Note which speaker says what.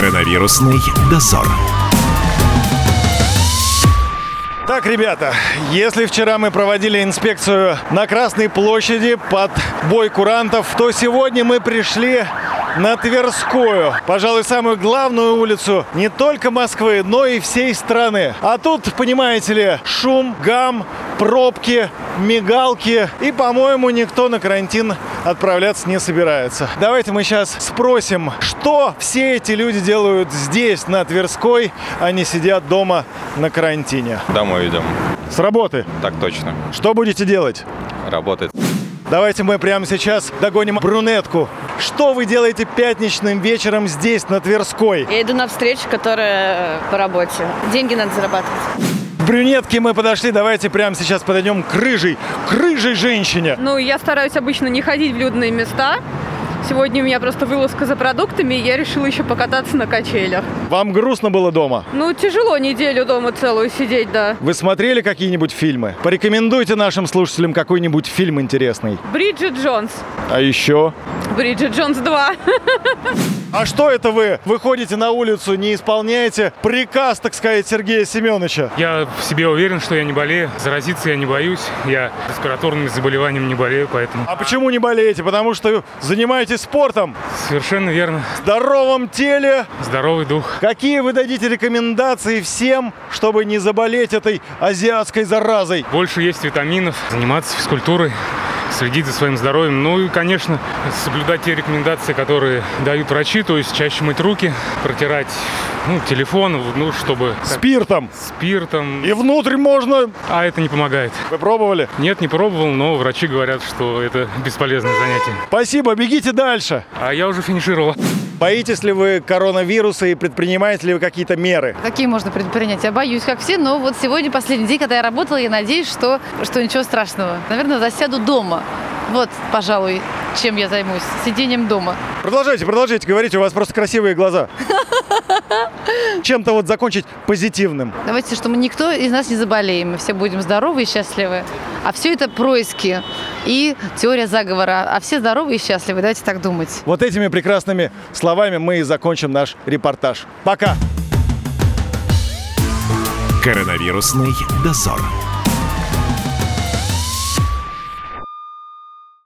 Speaker 1: Коронавирусный дозор.
Speaker 2: Так, ребята, если вчера мы проводили инспекцию на Красной площади под бой курантов, то сегодня мы пришли на Тверскую, пожалуй, самую главную улицу не только Москвы, но и всей страны. А тут, понимаете ли, шум, гам, пробки, мигалки. И, по-моему, никто на карантин отправляться не собирается. Давайте мы сейчас спросим, что все эти люди делают здесь, на Тверской, а не сидят дома на карантине.
Speaker 3: Домой идем.
Speaker 2: С работы?
Speaker 3: Так точно.
Speaker 2: Что будете делать?
Speaker 3: Работать.
Speaker 2: Давайте мы прямо сейчас догоним брюнетку. Что вы делаете пятничным вечером здесь, на Тверской?
Speaker 4: Я иду на встречу, которая по работе. Деньги надо зарабатывать.
Speaker 2: К брюнетке мы подошли. Давайте прямо сейчас подойдем к рыжей женщине.
Speaker 5: Ну, я стараюсь обычно не ходить в людные места. Сегодня у меня просто вылазка за продуктами, и я решила еще покататься на качелях.
Speaker 2: Вам грустно было дома?
Speaker 5: Ну, тяжело неделю дома целую сидеть, да.
Speaker 2: Вы смотрели какие-нибудь фильмы? Порекомендуйте нашим слушателям какой-нибудь фильм интересный.
Speaker 5: Бриджит Джонс.
Speaker 2: А еще?
Speaker 5: Бриджит Джонс 2.
Speaker 2: А что это вы выходите на улицу, не исполняете приказ, так сказать, Сергея Семеновича?
Speaker 6: Я в себе уверен, что я не болею. Заразиться я не боюсь. Я респираторными заболеваниями не болею, поэтому...
Speaker 2: А почему не болеете? Потому что занимаетесь спортом?
Speaker 6: Совершенно верно.
Speaker 2: В здоровом теле?
Speaker 6: Здоровый дух.
Speaker 2: Какие вы дадите рекомендации всем, чтобы не заболеть этой азиатской заразой?
Speaker 6: Больше есть витаминов, заниматься физкультурой, следить за своим здоровьем. Ну и, конечно, соблюдать те рекомендации, которые дают врачи, то есть чаще мыть руки, протирать телефон, чтобы...
Speaker 2: Спиртом?
Speaker 6: Спиртом.
Speaker 2: И внутрь можно?
Speaker 6: А это не помогает.
Speaker 2: Вы пробовали?
Speaker 6: Нет, не пробовал, но врачи говорят, что это бесполезное занятие.
Speaker 2: Спасибо, бегите дальше.
Speaker 6: А я уже финишировал.
Speaker 2: Боитесь ли вы коронавируса и предпринимаете ли вы какие-то меры?
Speaker 7: Какие можно предпринять? Я боюсь, как все, но вот сегодня последний день, когда я работала, я надеюсь, что ничего страшного. Наверное, засяду дома. Вот, пожалуй, чем я займусь. Сидением дома.
Speaker 2: Продолжайте говорить, у вас просто красивые глаза. Чем-то закончить позитивным.
Speaker 7: Давайте, что никто из нас не заболеем. Мы все будем здоровы и счастливы. А все это происки и теория заговора. А все здоровы и счастливы. Давайте так думать.
Speaker 2: Вот этими прекрасными словами мы и закончим наш репортаж. Пока!
Speaker 1: Коронавирусный дозор.